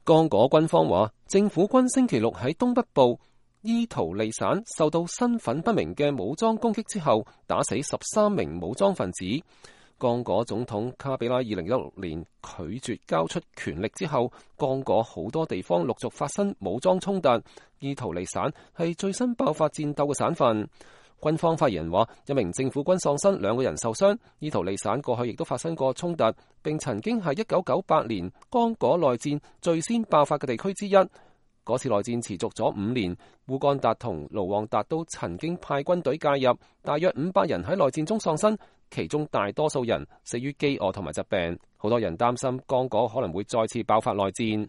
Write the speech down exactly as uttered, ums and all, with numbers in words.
剛果軍方話，政府軍星期六喺東北部伊圖利省受到身份不明嘅武裝攻擊之後，打死十三名武裝分子。剛果總統卡比拉二零一六年拒絕交出權力之後，剛果好多地方陸續發生武裝衝突。伊圖利省係最新爆發戰鬥嘅省份。軍方發言人話，一名政府軍喪生，兩個人受傷。伊圖利省過去亦都發生過衝突，並曾經係一九九八年剛果內戰最先爆發嘅地區之一。嗰次內戰持續咗五年，烏干達同盧旺達都曾經派軍隊介入，大約五百人喺內戰中喪生，其中大多數人死於飢餓同埋疾病。好多人擔心剛果可能會再次爆發內戰。